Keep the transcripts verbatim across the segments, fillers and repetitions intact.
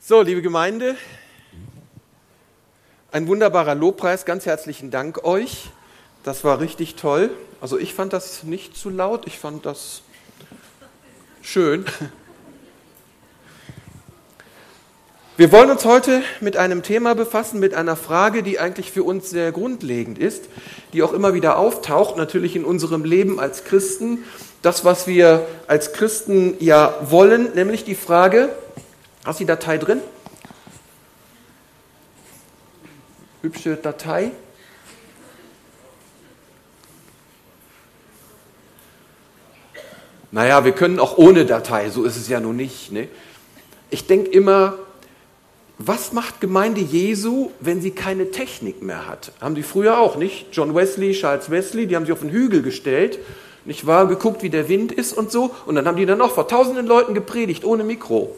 So, liebe Gemeinde, ein wunderbarer Lobpreis, ganz herzlichen Dank euch. Das war richtig toll. Also ich fand das nicht zu laut, ich fand das schön. Wir wollen uns heute mit einem Thema befassen, mit einer Frage, die eigentlich für uns sehr grundlegend ist, die auch immer wieder auftaucht, natürlich in unserem Leben als Christen. Das, was wir als Christen ja wollen, nämlich die Frage, hast du die Datei drin? Hübsche Datei. Naja, wir können auch ohne Datei, so ist es ja nun nicht. Ne? Ich denke immer, was macht Gemeinde Jesu, wenn sie keine Technik mehr hat? Haben die früher auch, nicht? John Wesley, Charles Wesley, die haben sich auf den Hügel gestellt, nicht wahr, geguckt, wie der Wind ist und so. Und dann haben die dann auch vor tausenden Leuten gepredigt, ohne Mikro.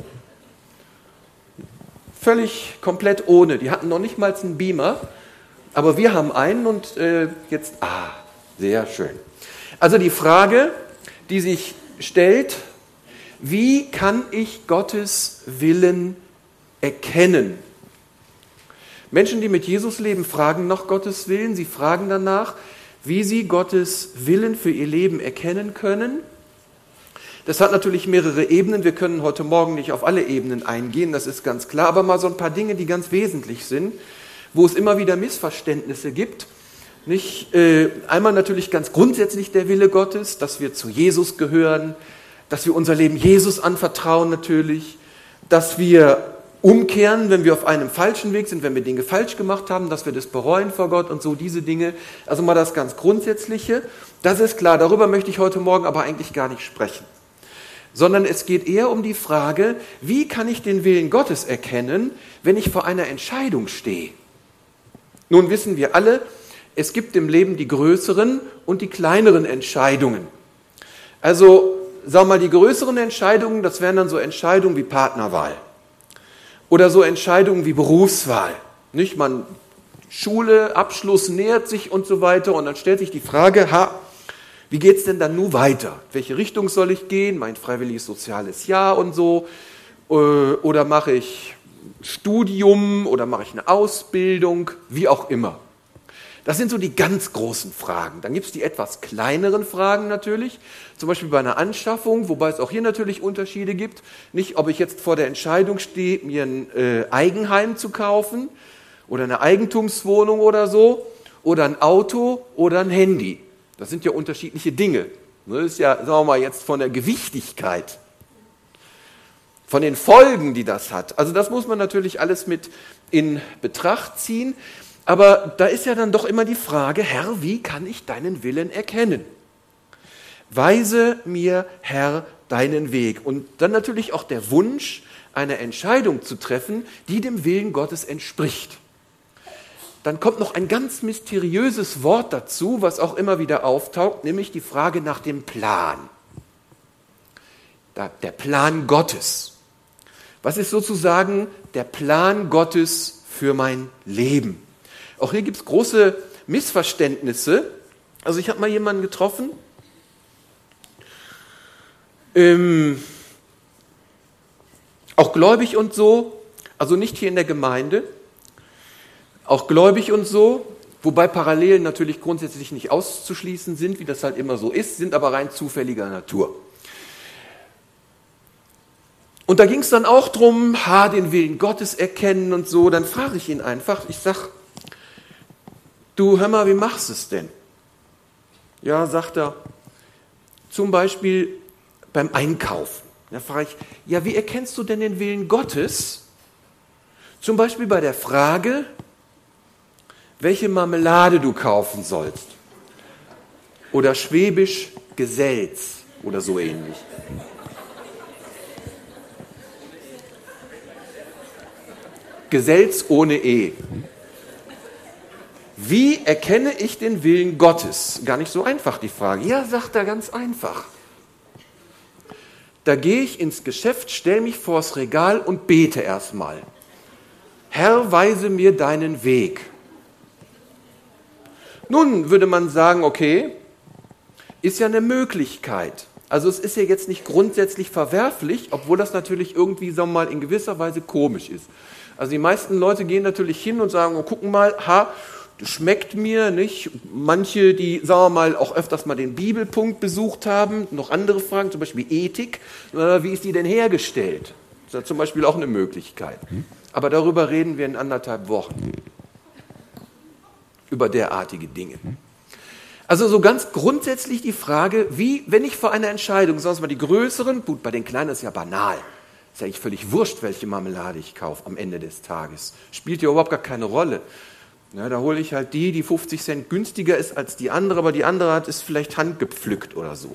Völlig komplett ohne. Die hatten noch nicht mal einen Beamer, aber wir haben einen und äh, jetzt, ah, sehr schön. Also die Frage, die sich stellt, wie kann ich Gottes Willen erkennen? Menschen, die mit Jesus leben, fragen nach Gottes Willen. Sie fragen danach, wie sie Gottes Willen für ihr Leben erkennen können. Das hat natürlich mehrere Ebenen. Wir können heute Morgen nicht auf alle Ebenen eingehen, das ist ganz klar. Aber mal so ein paar Dinge, die ganz wesentlich sind, wo es immer wieder Missverständnisse gibt. Nicht, äh, einmal natürlich ganz grundsätzlich der Wille Gottes, dass wir zu Jesus gehören, dass wir unser Leben Jesus anvertrauen natürlich, dass wir umkehren, wenn wir auf einem falschen Weg sind, wenn wir Dinge falsch gemacht haben, dass wir das bereuen vor Gott und so, diese Dinge. Also mal das ganz Grundsätzliche, das ist klar, darüber möchte ich heute Morgen aber eigentlich gar nicht sprechen. Sondern es geht eher um die Frage, wie kann ich den Willen Gottes erkennen, wenn ich vor einer Entscheidung stehe? Nun wissen wir alle, es gibt im Leben die größeren und die kleineren Entscheidungen. Also, sagen wir mal, die größeren Entscheidungen, das wären dann so Entscheidungen wie Partnerwahl oder so Entscheidungen wie Berufswahl. Nicht, man Schule, Abschluss nähert sich und so weiter und dann stellt sich die Frage, ha, wie geht es denn dann nun weiter? Welche Richtung soll ich gehen? Mein freiwilliges soziales Jahr und so? Oder mache ich Studium oder mache ich eine Ausbildung? Wie auch immer. Das sind so die ganz großen Fragen. Dann gibt es die etwas kleineren Fragen natürlich, zum Beispiel bei einer Anschaffung, wobei es auch hier natürlich Unterschiede gibt. Nicht, ob ich jetzt vor der Entscheidung stehe, mir ein äh, Eigenheim zu kaufen oder eine Eigentumswohnung oder so, oder ein Auto oder ein Handy. Das sind ja unterschiedliche Dinge. Das ist ja, sagen wir mal, jetzt von der Gewichtigkeit, von den Folgen, die das hat. Also das muss man natürlich alles mit in Betracht ziehen. Aber da ist ja dann doch immer die Frage, Herr, wie kann ich deinen Willen erkennen? Weise mir, Herr, deinen Weg. Und dann natürlich auch der Wunsch, eine Entscheidung zu treffen, die dem Willen Gottes entspricht. Dann kommt noch ein ganz mysteriöses Wort dazu, was auch immer wieder auftaucht, nämlich die Frage nach dem Plan. Der Plan Gottes. Was ist sozusagen der Plan Gottes für mein Leben? Auch hier gibt es große Missverständnisse. Also ich habe mal jemanden getroffen, ähm, auch gläubig und so, also nicht hier in der Gemeinde, auch gläubig und so, wobei Parallelen natürlich grundsätzlich nicht auszuschließen sind, wie das halt immer so ist, sind aber rein zufälliger Natur. Und da ging es dann auch drum, ha, den Willen Gottes erkennen und so. Dann frage ich ihn einfach, ich sag, du, hör mal, wie machst du es denn? Ja, sagt er, zum Beispiel beim Einkaufen. Da frage ich, ja, wie erkennst du denn den Willen Gottes? Zum Beispiel bei der Frage, welche Marmelade du kaufen sollst. Oder schwäbisch Geselz oder so ähnlich. Geselz ohne E. Wie erkenne ich den Willen Gottes? Gar nicht so einfach die Frage. Ja, sagt er, ganz einfach. Da gehe ich ins Geschäft, stelle mich vors Regal und bete erstmal. Herr, weise mir deinen Weg. Nun würde man sagen, okay, ist ja eine Möglichkeit. Also es ist ja jetzt nicht grundsätzlich verwerflich, obwohl das natürlich irgendwie, sagen wir mal, in gewisser Weise komisch ist. Also die meisten Leute gehen natürlich hin und sagen, oh, gucken mal, ha, das schmeckt mir nicht. Manche, die, sagen wir mal, auch öfters mal den Bibelpunkt besucht haben, noch andere Fragen, zum Beispiel Ethik, wie ist die denn hergestellt? Das ist ja zum Beispiel auch eine Möglichkeit. Aber darüber reden wir in anderthalb Wochen. Über derartige Dinge. Also so ganz grundsätzlich die Frage, wie, wenn ich vor einer Entscheidung, sonst mal die größeren, gut, bei den kleinen ist ja banal, ist ja eigentlich völlig wurscht, welche Marmelade ich kaufe am Ende des Tages. Spielt ja überhaupt gar keine Rolle. Ja, da hole ich halt die, die fünfzig Cent günstiger ist als die andere, aber die andere hat ist vielleicht handgepflückt oder so.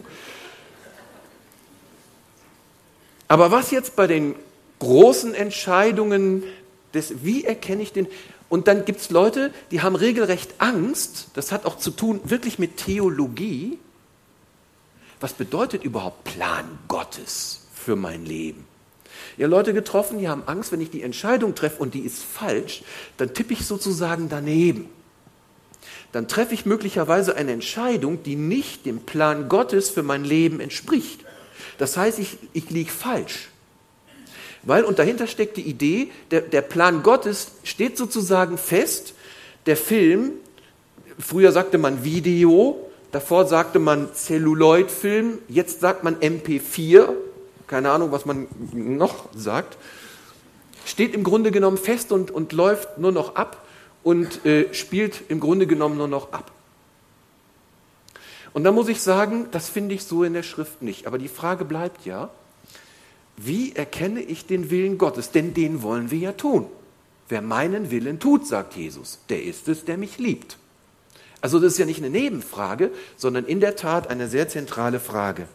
Aber was jetzt bei den großen Entscheidungen des, wie erkenne ich den, und dann gibt es Leute, die haben regelrecht Angst, das hat auch zu tun wirklich mit Theologie. Was bedeutet überhaupt Plan Gottes für mein Leben? Ja, Leute getroffen, die haben Angst, wenn ich die Entscheidung treffe und die ist falsch, dann tippe ich sozusagen daneben. Dann treffe ich möglicherweise eine Entscheidung, die nicht dem Plan Gottes für mein Leben entspricht. Das heißt, ich, ich liege falsch. Weil, und dahinter steckt die Idee, der, der Plan Gottes steht sozusagen fest. Der Film, früher sagte man Video, davor sagte man Celluloid-Film, jetzt sagt man M P vier, keine Ahnung, was man noch sagt, steht im Grunde genommen fest und, und läuft nur noch ab und äh, spielt im Grunde genommen nur noch ab. Und da muss ich sagen, das finde ich so in der Schrift nicht. Aber die Frage bleibt ja, wie erkenne ich den Willen Gottes? Denn den wollen wir ja tun. Wer meinen Willen tut, sagt Jesus, der ist es, der mich liebt. Also das ist ja nicht eine Nebenfrage, sondern in der Tat eine sehr zentrale Frage.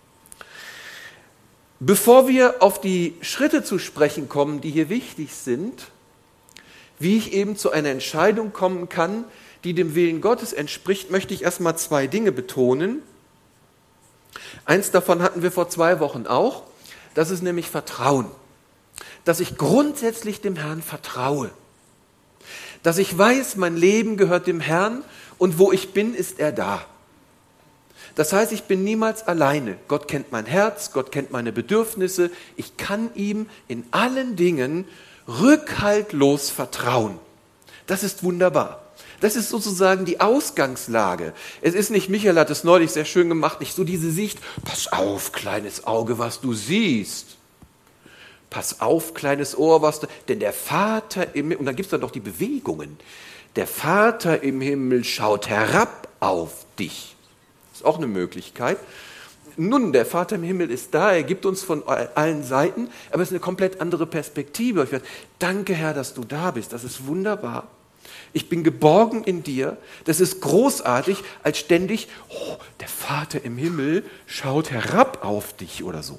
Bevor wir auf die Schritte zu sprechen kommen, die hier wichtig sind, wie ich eben zu einer Entscheidung kommen kann, die dem Willen Gottes entspricht, möchte ich erstmal zwei Dinge betonen. Eins davon hatten wir vor zwei Wochen auch. Das ist nämlich Vertrauen. Dass ich grundsätzlich dem Herrn vertraue. Dass ich weiß, mein Leben gehört dem Herrn und wo ich bin, ist er da. Das heißt, ich bin niemals alleine. Gott kennt mein Herz, Gott kennt meine Bedürfnisse. Ich kann ihm in allen Dingen rückhaltlos vertrauen. Das ist wunderbar. Das ist sozusagen die Ausgangslage. Es ist nicht, Michael hat es neulich sehr schön gemacht, nicht so diese Sicht, pass auf, kleines Auge, was du siehst. Pass auf, kleines Ohr, was du, denn der Vater im Himmel, und dann gibt es dann doch die Bewegungen, der Vater im Himmel schaut herab auf dich. Das ist auch eine Möglichkeit. Nun, der Vater im Himmel ist da, er gibt uns von allen Seiten, aber es ist eine komplett andere Perspektive. Ich werde, danke Herr, dass du da bist, das ist wunderbar. Ich bin geborgen in dir. Das ist großartig, als ständig, oh, der Vater im Himmel schaut herab auf dich oder so.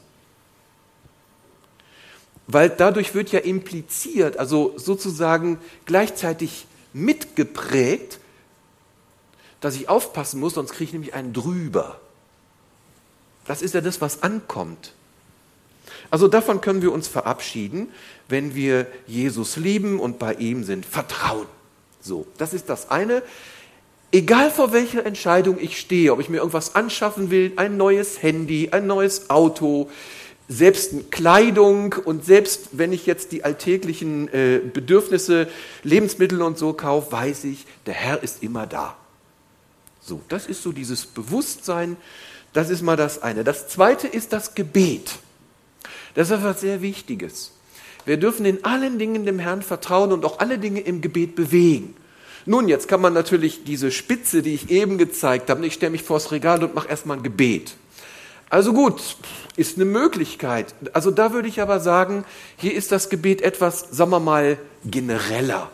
Weil dadurch wird ja impliziert, also sozusagen gleichzeitig mitgeprägt, dass ich aufpassen muss, sonst kriege ich nämlich einen drüber. Das ist ja das, was ankommt. Also davon können wir uns verabschieden, wenn wir Jesus lieben und bei ihm sind. Vertrauen. So, das ist das eine. Egal vor welcher Entscheidung ich stehe, ob ich mir irgendwas anschaffen will, ein neues Handy, ein neues Auto, selbst Kleidung und selbst wenn ich jetzt die alltäglichen äh, Bedürfnisse, Lebensmittel und so kaufe, weiß ich, der Herr ist immer da. So, das ist so dieses Bewusstsein, das ist mal das eine. Das zweite ist das Gebet. Das ist etwas sehr Wichtiges. Wir dürfen in allen Dingen dem Herrn vertrauen und auch alle Dinge im Gebet bewegen. Nun, jetzt kann man natürlich diese Spitze, die ich eben gezeigt habe, ich stelle mich vors Regal und mache erstmal ein Gebet. Also gut, ist eine Möglichkeit. Also da würde ich aber sagen, hier ist das Gebet etwas, sagen wir mal, genereller.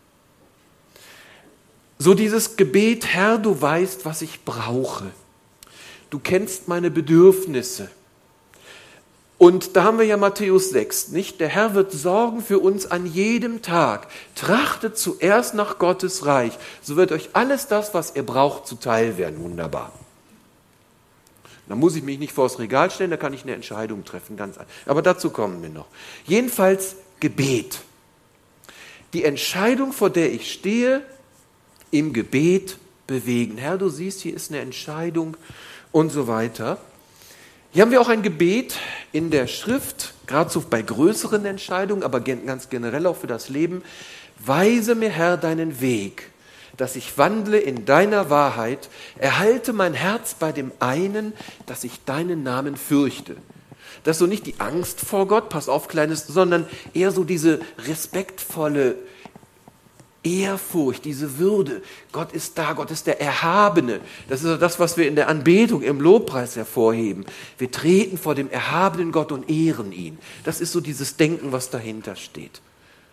So dieses Gebet, Herr, du weißt, was ich brauche. Du kennst meine Bedürfnisse. Und da haben wir ja Matthäus sechs, nicht? Der Herr wird sorgen für uns an jedem Tag. Trachtet zuerst nach Gottes Reich. So wird euch alles das, was ihr braucht, zuteil werden. Wunderbar. Da muss ich mich nicht vors Regal stellen, da kann ich eine Entscheidung treffen. Ganz einfach. Aber dazu kommen wir noch. Jedenfalls Gebet. Die Entscheidung, vor der ich stehe, im Gebet bewegen. Herr, du siehst, hier ist eine Entscheidung und so weiter. Hier haben wir auch ein Gebet in der Schrift, gerade so bei größeren Entscheidungen, aber ganz generell auch für das Leben. Weise mir, Herr, deinen Weg, dass ich wandle in deiner Wahrheit, erhalte mein Herz bei dem einen, dass ich deinen Namen fürchte. Das ist so nicht die Angst vor Gott, pass auf, Kleines, sondern eher so diese respektvolle Ehrfurcht, diese Würde. Gott ist da, Gott ist der Erhabene. Das ist das, was wir in der Anbetung, im Lobpreis hervorheben. Wir treten vor dem erhabenen Gott und ehren ihn. Das ist so dieses Denken, was dahinter steht.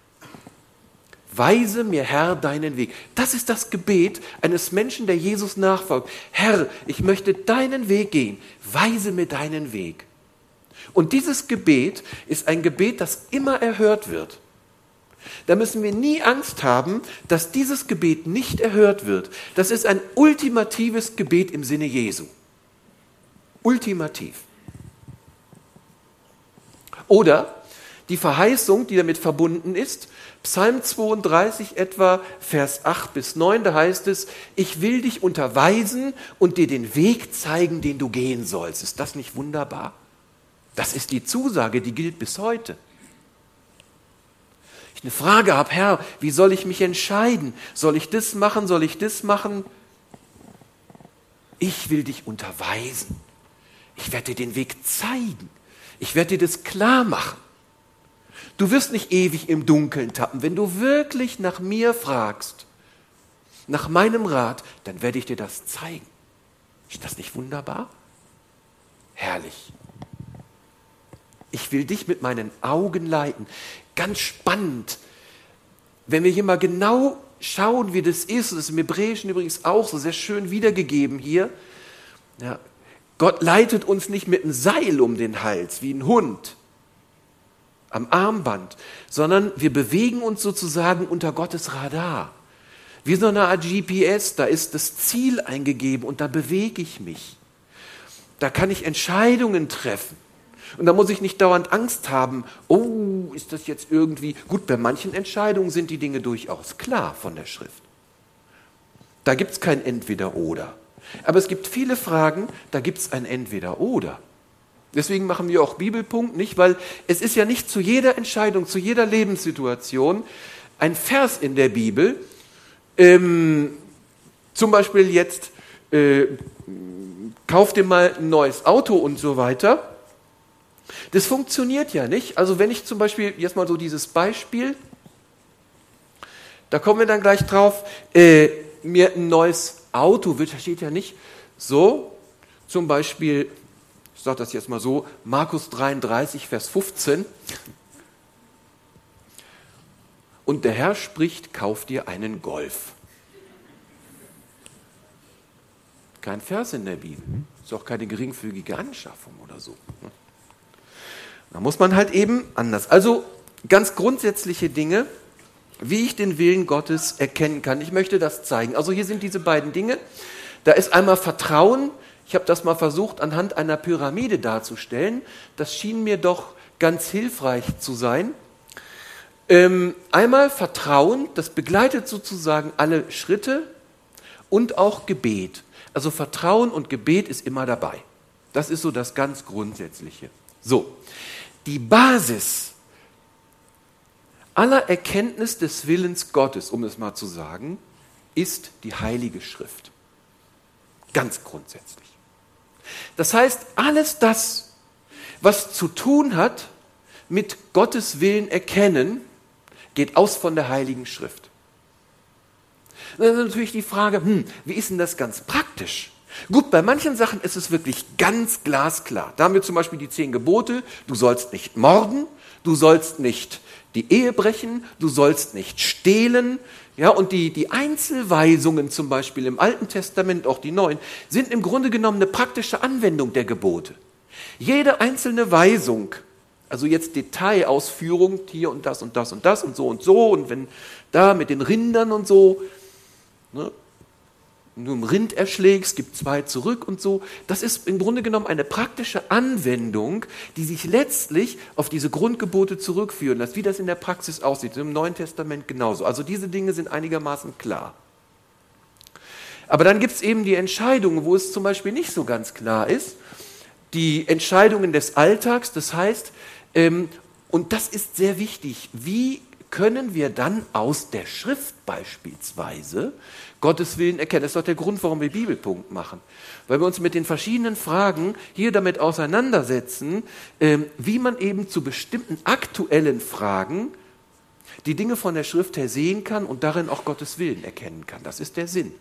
Weise mir, Herr, deinen Weg. Das ist das Gebet eines Menschen, der Jesus nachfolgt. Herr, ich möchte deinen Weg gehen. Weise mir deinen Weg. Und dieses Gebet ist ein Gebet, das immer erhört wird. Da müssen wir nie Angst haben, dass dieses Gebet nicht erhört wird. Das ist ein ultimatives Gebet im Sinne Jesu. Ultimativ. Oder die Verheißung, die damit verbunden ist, Psalm zweiunddreißig etwa, Vers acht bis neun, da heißt es, ich will dich unterweisen und dir den Weg zeigen, den du gehen sollst. Ist das nicht wunderbar? Das ist die Zusage, die gilt bis heute. Ich eine Frage habe, Herr, wie soll ich mich entscheiden? Soll ich das machen? Soll ich das machen? Ich will dich unterweisen. Ich werde dir den Weg zeigen. Ich werde dir das klar machen. Du wirst nicht ewig im Dunkeln tappen. Wenn du wirklich nach mir fragst, nach meinem Rat, dann werde ich dir das zeigen. Ist das nicht wunderbar? Herrlich. Ich will dich mit meinen Augen leiten. Ganz spannend, wenn wir hier mal genau schauen, wie das ist, und das ist im Hebräischen übrigens auch so sehr schön wiedergegeben hier. Ja, Gott leitet uns nicht mit einem Seil um den Hals, wie ein Hund am Armband, sondern wir bewegen uns sozusagen unter Gottes Radar. Wie so eine Art G P S, da ist das Ziel eingegeben und da bewege ich mich. Da kann ich Entscheidungen treffen. Und da muss ich nicht dauernd Angst haben, oh, ist das jetzt irgendwie... Gut, bei manchen Entscheidungen sind die Dinge durchaus klar von der Schrift. Da gibt es kein Entweder-Oder. Aber es gibt viele Fragen, da gibt es ein Entweder-Oder. Deswegen machen wir auch Bibelpunkt, nicht? Weil es ist ja nicht zu jeder Entscheidung, zu jeder Lebenssituation ein Vers in der Bibel, ähm, zum Beispiel jetzt, äh, kauf dir mal ein neues Auto und so weiter. Das funktioniert ja nicht. Also wenn ich zum Beispiel, jetzt mal so dieses Beispiel, da kommen wir dann gleich drauf, äh, mir ein neues Auto wird, da steht ja nicht so, zum Beispiel, ich sage das jetzt mal so, Markus dreiunddreißig, Vers fünfzehn. Und der Herr spricht, kauf dir einen Golf. Kein Vers in der Bibel. Ist auch keine geringfügige Anschaffung oder so. Da muss man halt eben anders. Also ganz grundsätzliche Dinge, wie ich den Willen Gottes erkennen kann. Ich möchte das zeigen. Also hier sind diese beiden Dinge. Da ist einmal Vertrauen. Ich habe das mal versucht, anhand einer Pyramide darzustellen. Das schien mir doch ganz hilfreich zu sein. Ähm, einmal Vertrauen, das begleitet sozusagen alle Schritte und auch Gebet. Also Vertrauen und Gebet ist immer dabei. Das ist so das ganz Grundsätzliche. So, die Basis aller Erkenntnis des Willens Gottes, um es mal zu sagen, ist die Heilige Schrift. Ganz grundsätzlich. Das heißt, alles das, was zu tun hat mit Gottes Willen erkennen, geht aus von der Heiligen Schrift. Dann ist natürlich die Frage, hm, wie ist denn das ganz praktisch? Gut, bei manchen Sachen ist es wirklich ganz glasklar. Da haben wir zum Beispiel die zehn Gebote. Du sollst nicht morden, du sollst nicht die Ehe brechen, du sollst nicht stehlen. Ja, und die, die Einzelweisungen zum Beispiel im Alten Testament, auch die Neuen, sind im Grunde genommen eine praktische Anwendung der Gebote. Jede einzelne Weisung, also jetzt Detailausführung, hier und das und das und das und so und so und wenn da mit den Rindern und so, ne, wenn du ein Rind erschlägst, gibt zwei zurück und so. Das ist im Grunde genommen eine praktische Anwendung, die sich letztlich auf diese Grundgebote zurückführen lässt, wie das in der Praxis aussieht. Im Neuen Testament genauso. Also diese Dinge sind einigermaßen klar. Aber dann gibt es eben die Entscheidungen, wo es zum Beispiel nicht so ganz klar ist. die Entscheidungen des Alltags, das heißt, ähm, und das ist sehr wichtig, wie können wir dann aus der Schrift beispielsweise Gottes Willen erkennen? Das ist doch der Grund, warum wir Bibelpunkt machen. Weil wir uns mit den verschiedenen Fragen hier damit auseinandersetzen, ähm, wie man eben zu bestimmten aktuellen Fragen die Dinge von der Schrift her sehen kann und darin auch Gottes Willen erkennen kann. Das ist der Sinn.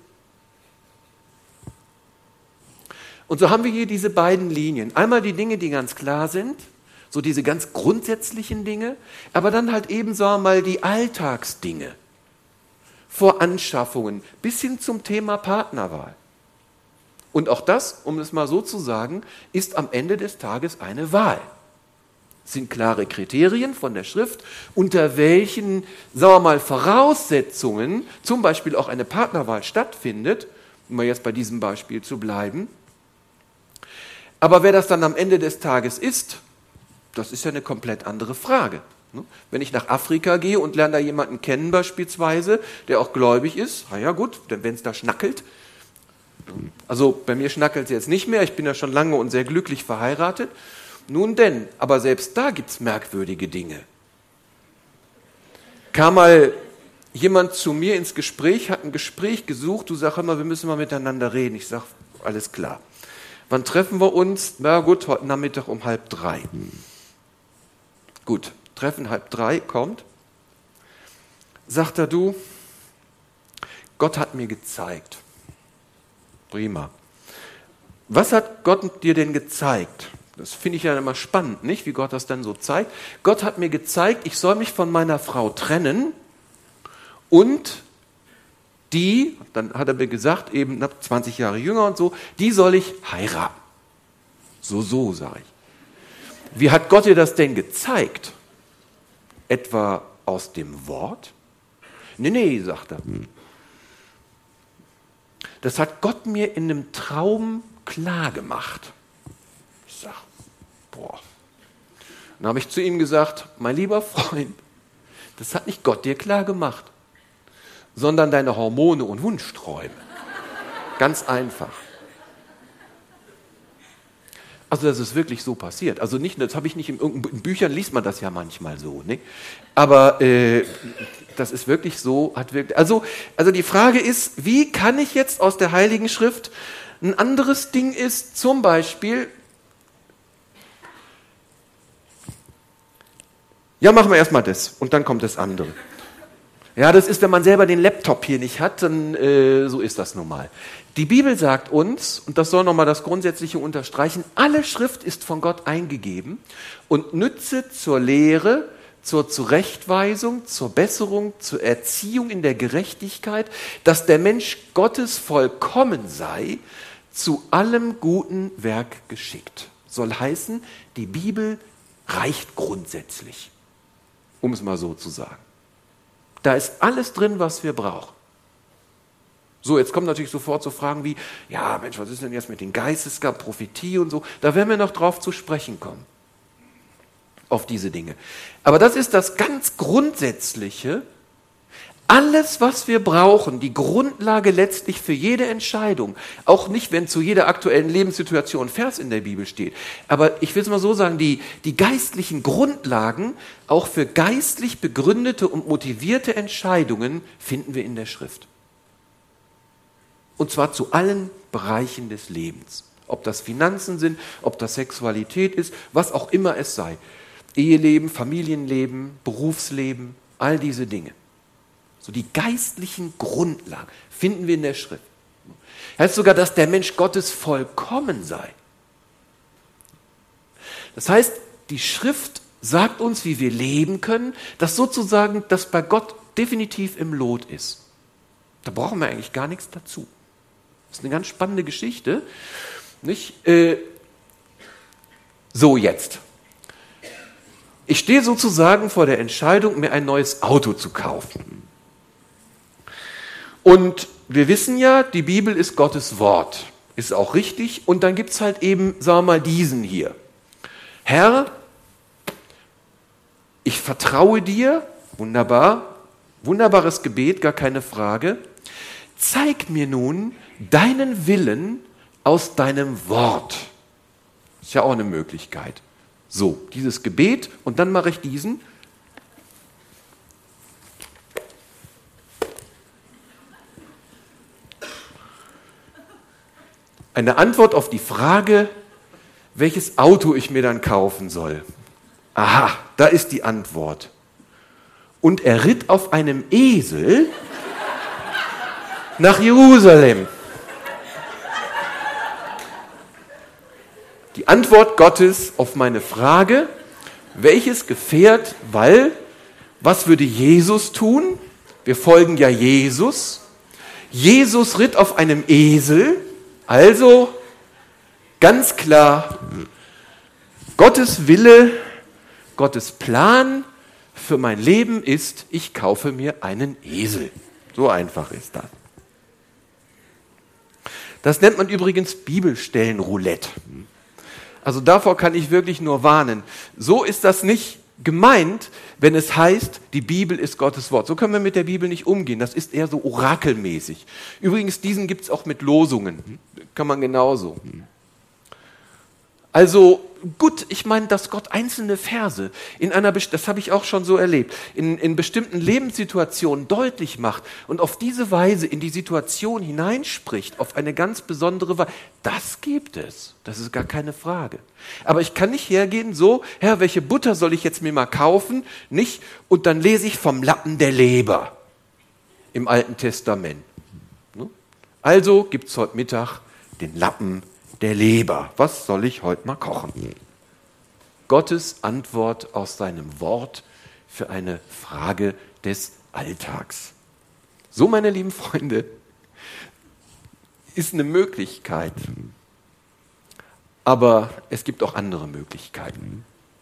Und so haben wir hier diese beiden Linien. Einmal die Dinge, die ganz klar sind, so diese ganz grundsätzlichen Dinge, aber dann halt eben, sagen wir mal, die Alltagsdinge, Voranschaffungen, bis hin zum Thema Partnerwahl. Und auch das, um es mal so zu sagen, ist am Ende des Tages eine Wahl. Es sind klare Kriterien von der Schrift, unter welchen, sagen wir mal, Voraussetzungen zum Beispiel auch eine Partnerwahl stattfindet, um mal jetzt bei diesem Beispiel zu bleiben. Aber wer das dann am Ende des Tages ist, das ist ja eine komplett andere Frage. Wenn ich nach Afrika gehe und lerne da jemanden kennen beispielsweise, der auch gläubig ist, na ja gut, denn wenn es da schnackelt, also bei mir schnackelt es jetzt nicht mehr, ich bin ja schon lange und sehr glücklich verheiratet, nun denn, aber selbst da gibt es merkwürdige Dinge. Kam mal jemand zu mir ins Gespräch, hat ein Gespräch gesucht, du sagst immer, wir müssen mal miteinander reden. Ich sage, alles klar. Wann treffen wir uns? Na gut, heute Nachmittag um halb drei. Gut, Treffen halb drei, kommt. Sagt er, du, Gott hat mir gezeigt. Prima. Was hat Gott dir denn gezeigt? Das finde ich ja immer spannend, nicht? Wie Gott das dann so zeigt. Gott hat mir gezeigt, ich soll mich von meiner Frau trennen und die, dann hat er mir gesagt, eben zwanzig Jahre jünger und so, die soll ich heiraten. So, so, sage ich. Wie hat Gott dir das denn gezeigt? Etwa aus dem Wort? Nee, nee, sagt er. Das hat Gott mir in einem Traum klar gemacht. Ich sage, boah. Dann habe ich zu ihm gesagt, mein lieber Freund, das hat nicht Gott dir klar gemacht, sondern deine Hormone und Wunschträume. Ganz einfach. Also das ist wirklich so passiert. Also nicht, das habe ich nicht in, in Büchern, liest man das ja manchmal so, ne? Aber äh, das ist wirklich so, hat wirklich. Also, also die Frage ist, wie kann ich jetzt aus der Heiligen Schrift, ein anderes Ding ist zum Beispiel, ja, machen wir erstmal das und dann kommt das andere. Ja, das ist, wenn man selber den Laptop hier nicht hat, dann äh, so ist das nun mal. Die Bibel sagt uns, und das soll nochmal das Grundsätzliche unterstreichen, alle Schrift ist von Gott eingegeben und nütze zur Lehre, zur Zurechtweisung, zur Besserung, zur Erziehung in der Gerechtigkeit, dass der Mensch Gottes vollkommen sei, zu allem guten Werk geschickt. Soll heißen, die Bibel reicht grundsätzlich, um es mal so zu sagen. Da ist alles drin, was wir brauchen. So, jetzt kommen natürlich sofort so Fragen wie, ja Mensch, was ist denn jetzt mit den Geistesgaben, Prophetie und so? Da werden wir noch drauf zu sprechen kommen. Auf diese Dinge. Aber das ist das ganz Grundsätzliche. Alles, was wir brauchen, die Grundlage letztlich für jede Entscheidung, auch nicht, wenn zu jeder aktuellen Lebenssituation ein Vers in der Bibel steht, aber ich will es mal so sagen, die, die geistlichen Grundlagen, auch für geistlich begründete und motivierte Entscheidungen, finden wir in der Schrift. Und zwar zu allen Bereichen des Lebens. Ob das Finanzen sind, ob das Sexualität ist, was auch immer es sei. Eheleben, Familienleben, Berufsleben, all diese Dinge. So die geistlichen Grundlagen finden wir in der Schrift. Heißt sogar, dass der Mensch Gottes vollkommen sei. Das heißt, die Schrift sagt uns, wie wir leben können, dass sozusagen das bei Gott definitiv im Lot ist. Da brauchen wir eigentlich gar nichts dazu. Das ist eine ganz spannende Geschichte. Nicht? Äh, so, jetzt. Ich stehe sozusagen vor der Entscheidung, mir ein neues Auto zu kaufen. Und wir wissen ja, die Bibel ist Gottes Wort. Ist auch richtig. Und dann gibt es halt eben, sagen wir mal, diesen hier. Herr, ich vertraue dir, wunderbar, wunderbares Gebet, gar keine Frage. Zeig mir nun deinen Willen aus deinem Wort. Ist ja auch eine Möglichkeit. So, dieses Gebet und dann mache ich diesen. Eine Antwort auf die Frage, welches Auto ich mir dann kaufen soll. Aha, da ist die Antwort. Und er ritt auf einem Esel nach Jerusalem. Die Antwort Gottes auf meine Frage, welches Gefährt, weil, was würde Jesus tun? Wir folgen ja Jesus. Jesus ritt auf einem Esel, also ganz klar, Gottes Wille, Gottes Plan für mein Leben ist, ich kaufe mir einen Esel. So einfach ist das. Das nennt man übrigens Bibelstellenroulette. Also davor kann ich wirklich nur warnen. So ist das nicht gemeint, wenn es heißt, die Bibel ist Gottes Wort. So können wir mit der Bibel nicht umgehen. Das ist eher so orakelmäßig. Übrigens, diesen gibt es auch mit Losungen. Kann man genauso. Also gut, ich meine, dass Gott einzelne Verse in einer, das habe ich auch schon so erlebt, in, in bestimmten Lebenssituationen deutlich macht und auf diese Weise in die Situation hineinspricht, auf eine ganz besondere Weise. Das gibt es. Das ist gar keine Frage. Aber ich kann nicht hergehen so, Herr, welche Butter soll ich jetzt mir mal kaufen? Nicht? Und dann lese ich vom Lappen der Leber im Alten Testament. Also gibt es heute Mittag den Lappen der Leber. Was soll ich heute mal kochen? Gottes Antwort aus seinem Wort für eine Frage des Alltags. So, meine lieben Freunde, ist eine Möglichkeit. Aber es gibt auch andere Möglichkeiten.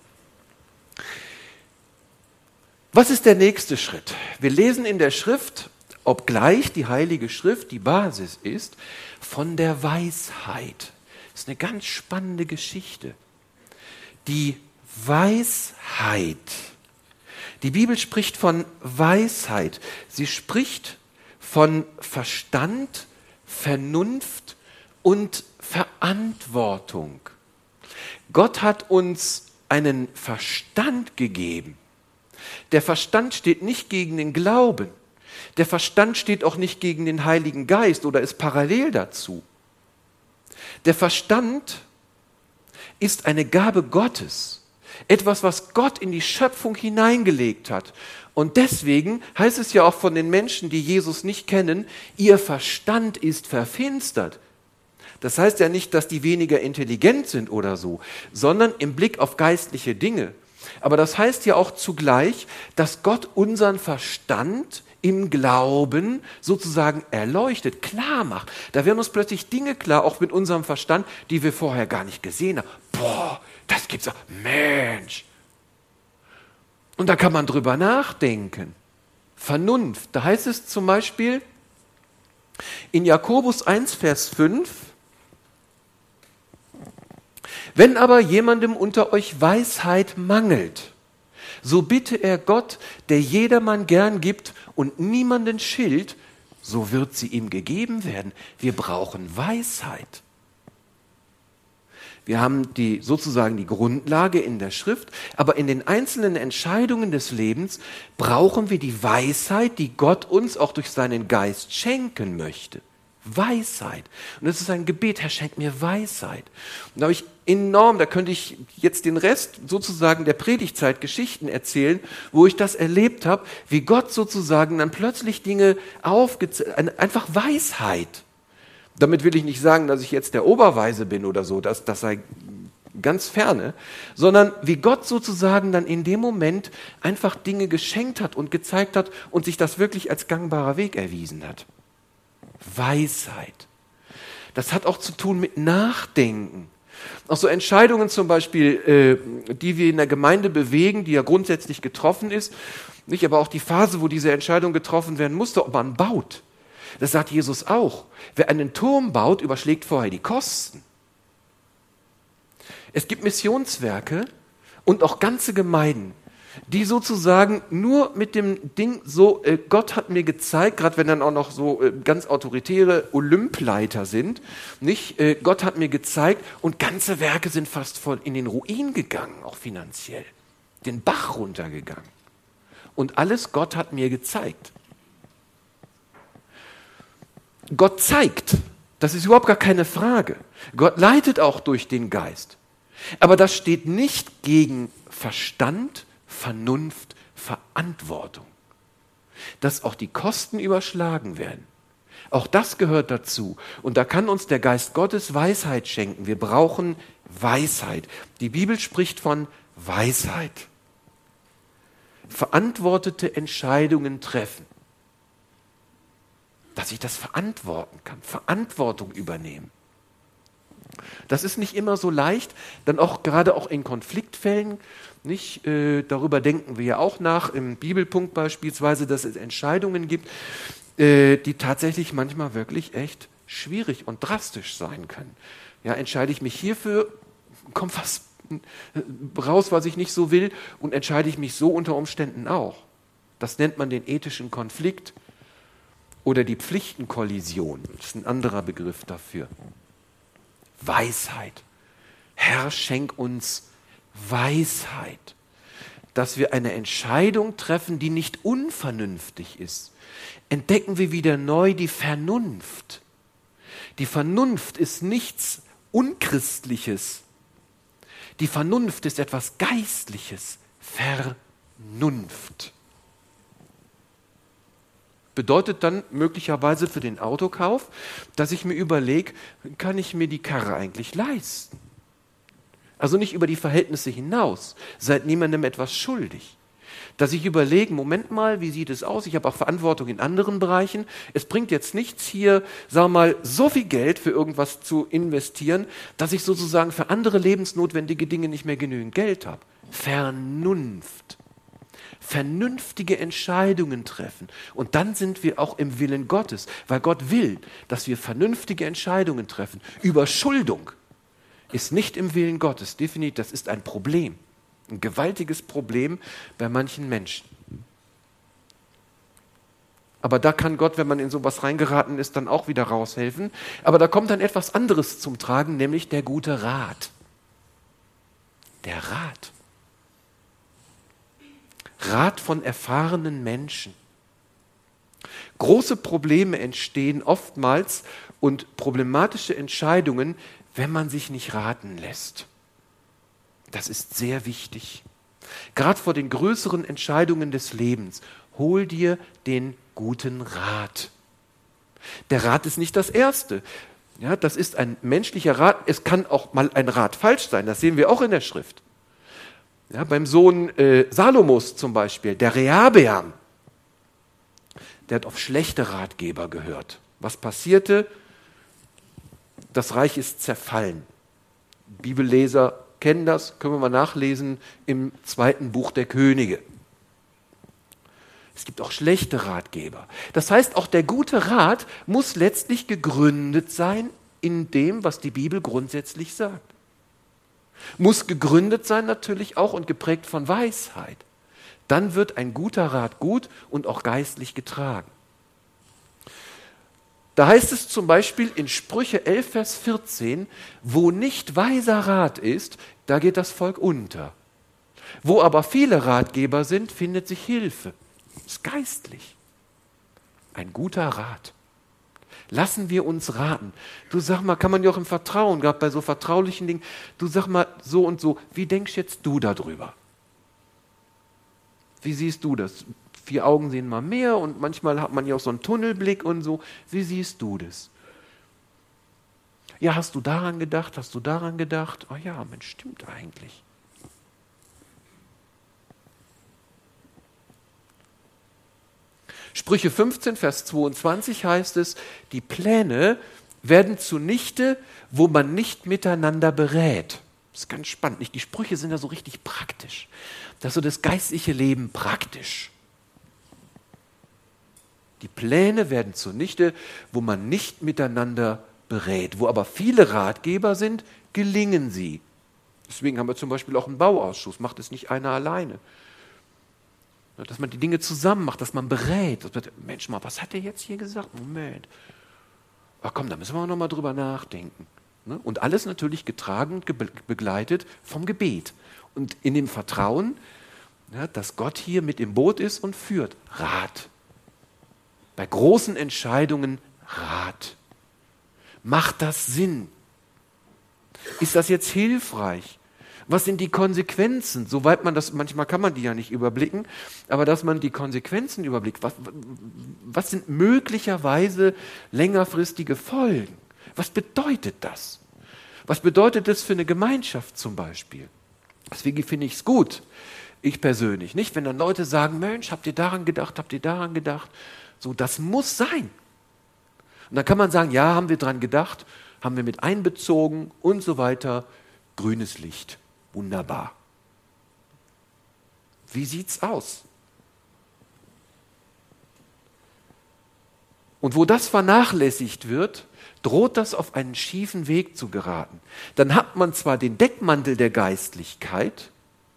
Was ist der nächste Schritt? Wir lesen in der Schrift, obgleich die Heilige Schrift die Basis ist, von der Weisheit. Das ist eine ganz spannende Geschichte. Die Weisheit. Die Bibel spricht von Weisheit. Sie spricht von Verstand, Vernunft und Verantwortung. Gott hat uns einen Verstand gegeben. Der Verstand steht nicht gegen den Glauben. Der Verstand steht auch nicht gegen den Heiligen Geist oder ist parallel dazu. Der Verstand ist eine Gabe Gottes, etwas, was Gott in die Schöpfung hineingelegt hat. Und deswegen heißt es ja auch von den Menschen, die Jesus nicht kennen, ihr Verstand ist verfinstert. Das heißt ja nicht, dass die weniger intelligent sind oder so, sondern im Blick auf geistliche Dinge. Aber das heißt ja auch zugleich, dass Gott unseren Verstand im Glauben sozusagen erleuchtet, klar macht. Da werden uns plötzlich Dinge klar, auch mit unserem Verstand, die wir vorher gar nicht gesehen haben. Boah, das gibt's auch. Mensch. Und da kann man drüber nachdenken. Vernunft. Da heißt es zum Beispiel in Jakobus eins, Vers fünf, wenn aber jemandem unter euch Weisheit mangelt, so bitte er Gott, der jedermann gern gibt und niemanden schilt, so wird sie ihm gegeben werden. Wir brauchen Weisheit. Wir haben die, sozusagen die Grundlage in der Schrift, aber in den einzelnen Entscheidungen des Lebens brauchen wir die Weisheit, die Gott uns auch durch seinen Geist schenken möchte. Weisheit. Und das ist ein Gebet, Herr, schenk mir Weisheit. Und da habe ich enorm, da könnte ich jetzt den Rest sozusagen der Predigtzeit Geschichten erzählen, wo ich das erlebt habe, wie Gott sozusagen dann plötzlich Dinge aufgezeigt, einfach Weisheit. Damit will ich nicht sagen, dass ich jetzt der Oberweise bin oder so, das, das sei ganz ferne, sondern wie Gott sozusagen dann in dem Moment einfach Dinge geschenkt hat und gezeigt hat und sich das wirklich als gangbarer Weg erwiesen hat. Weisheit. Das hat auch zu tun mit Nachdenken. Auch so Entscheidungen zum Beispiel, äh, die wir in der Gemeinde bewegen, die ja grundsätzlich getroffen ist, nicht, aber auch die Phase, wo diese Entscheidung getroffen werden musste, ob man baut. Das sagt Jesus auch. Wer einen Turm baut, überschlägt vorher die Kosten. Es gibt Missionswerke und auch ganze Gemeinden, die sozusagen nur mit dem Ding so, äh, Gott hat mir gezeigt, gerade wenn dann auch noch so äh, ganz autoritäre Olympleiter sind, nicht? Äh, Gott hat mir gezeigt und ganze Werke sind fast voll in den Ruin gegangen, auch finanziell, den Bach runtergegangen. Und alles Gott hat mir gezeigt. Gott zeigt, das ist überhaupt gar keine Frage. Gott leitet auch durch den Geist. Aber das steht nicht gegen Verstand, Vernunft, Verantwortung. Dass auch die Kosten überschlagen werden. Auch das gehört dazu. Und da kann uns der Geist Gottes Weisheit schenken. Wir brauchen Weisheit. Die Bibel spricht von Weisheit. Verantwortete Entscheidungen treffen. Dass ich das verantworten kann, Verantwortung übernehmen. Das ist nicht immer so leicht, dann auch gerade auch in Konfliktfällen, nicht? Äh, darüber denken wir ja auch nach, im Bibelpunkt beispielsweise, dass es Entscheidungen gibt, äh, die tatsächlich manchmal wirklich echt schwierig und drastisch sein können. Ja, entscheide ich mich hierfür, kommt was raus, was ich nicht so will, und entscheide ich mich so unter Umständen auch. Das nennt man den ethischen Konflikt oder die Pflichtenkollision. Das ist ein anderer Begriff dafür. Weisheit. Herr, schenk uns Weisheit, dass wir eine Entscheidung treffen, die nicht unvernünftig ist. Entdecken wir wieder neu die Vernunft. Die Vernunft ist nichts Unchristliches. Die Vernunft ist etwas Geistliches. Vernunft. Bedeutet dann möglicherweise für den Autokauf, dass ich mir überlege, kann ich mir die Karre eigentlich leisten? Also nicht über die Verhältnisse hinaus, seid niemandem etwas schuldig. Dass ich überlege, Moment mal, wie sieht es aus? Ich habe auch Verantwortung in anderen Bereichen. Es bringt jetzt nichts hier, sagen wir mal, so viel Geld für irgendwas zu investieren, dass ich sozusagen für andere lebensnotwendige Dinge nicht mehr genügend Geld habe. Vernunft. Vernünftige Entscheidungen treffen. Und dann sind wir auch im Willen Gottes, weil Gott will, dass wir vernünftige Entscheidungen treffen. Überschuldung ist nicht im Willen Gottes, definitiv. Das ist ein Problem, ein gewaltiges Problem bei manchen Menschen. Aber da kann Gott, wenn man in sowas reingeraten ist, dann auch wieder raushelfen. Aber da kommt dann etwas anderes zum Tragen, nämlich der gute Rat. Der Rat. Rat von erfahrenen Menschen. Große Probleme entstehen oftmals und problematische Entscheidungen, wenn man sich nicht raten lässt. Das ist sehr wichtig. Gerade vor den größeren Entscheidungen des Lebens, hol dir den guten Rat. Der Rat ist nicht das Erste. Ja, das ist ein menschlicher Rat. Es kann auch mal ein Rat falsch sein. Das sehen wir auch in der Schrift. Ja, beim Sohn äh, Salomos zum Beispiel, der Rehabeam, der hat auf schlechte Ratgeber gehört. Was passierte? Das Reich ist zerfallen. Bibelleser kennen das, können wir mal nachlesen im zweiten Buch der Könige. Es gibt auch schlechte Ratgeber. Das heißt, auch der gute Rat muss letztlich gegründet sein in dem, was die Bibel grundsätzlich sagt. Muss gegründet sein natürlich auch und geprägt von Weisheit. Dann wird ein guter Rat gut und auch geistlich getragen. Da heißt es zum Beispiel in Sprüche elf, Vers vierzehn, wo nicht weiser Rat ist, da geht das Volk unter. Wo aber viele Ratgeber sind, findet sich Hilfe. Das ist geistlich. Ein guter Rat. Lassen wir uns raten. Du sag mal, kann man ja auch im Vertrauen, gerade bei so vertraulichen Dingen, du sag mal so und so, wie denkst jetzt du darüber? Wie siehst du das? Vier Augen sehen mal mehr und manchmal hat man ja auch so einen Tunnelblick und so. Wie siehst du das? Ja, hast du daran gedacht? Hast du daran gedacht? Oh ja, Mensch, stimmt eigentlich. Sprüche fünfzehn, Vers zweiundzwanzig heißt es, die Pläne werden zunichte, wo man nicht miteinander berät. Das ist ganz spannend. Nicht? Die Sprüche sind ja so richtig praktisch. Das ist so das geistliche Leben praktisch. Die Pläne werden zunichte, wo man nicht miteinander berät. Wo aber viele Ratgeber sind, gelingen sie. Deswegen haben wir zum Beispiel auch einen Bauausschuss. Macht es nicht einer alleine. Dass man die Dinge zusammen macht, dass man berät. Dass man, Mensch mal, was hat der jetzt hier gesagt? Moment. Ach komm, da müssen wir auch noch mal drüber nachdenken. Und alles natürlich getragen und begleitet vom Gebet. Und in dem Vertrauen, dass Gott hier mit im Boot ist und führt. Rat. Bei großen Entscheidungen Rat. Macht das Sinn? Ist das jetzt hilfreich? Was sind die Konsequenzen? Soweit man das, manchmal kann man die ja nicht überblicken, aber dass man die Konsequenzen überblickt. Was, was sind möglicherweise längerfristige Folgen? Was bedeutet das? Was bedeutet das für eine Gemeinschaft zum Beispiel? Deswegen finde ich es gut, ich persönlich, nicht? Wenn dann Leute sagen, Mensch, habt ihr daran gedacht, habt ihr daran gedacht? So, das muss sein. Und dann kann man sagen, ja, haben wir dran gedacht, haben wir mit einbezogen und so weiter. Grünes Licht. Wunderbar. Wie sieht's aus? Und wo das vernachlässigt wird, droht das auf einen schiefen Weg zu geraten. Dann hat man zwar den Deckmantel der Geistlichkeit,